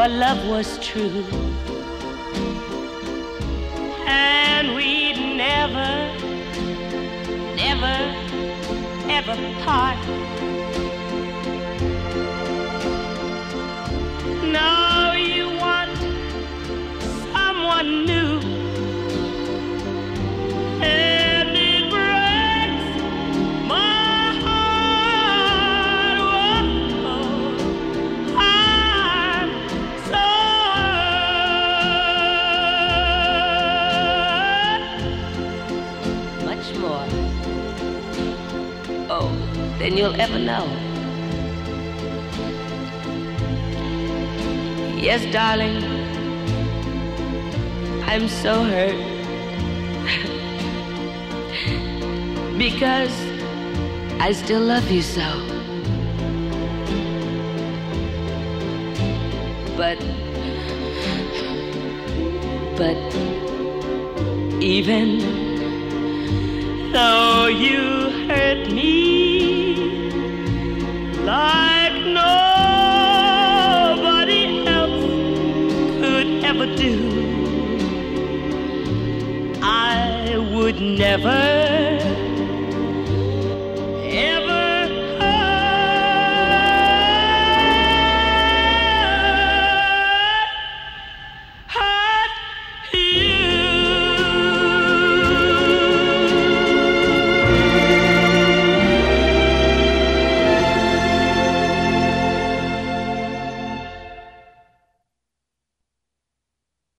your love was true, and we'd never, never, ever part. Now you want someone new, and it breaks my heart. Oh, I'm so hurt. Much more, oh, than you'll ever know. Yes, darling, I'm so hurt because I still love you so. But even though you hurt me like nobody else could ever do, I would never, ever hurt you.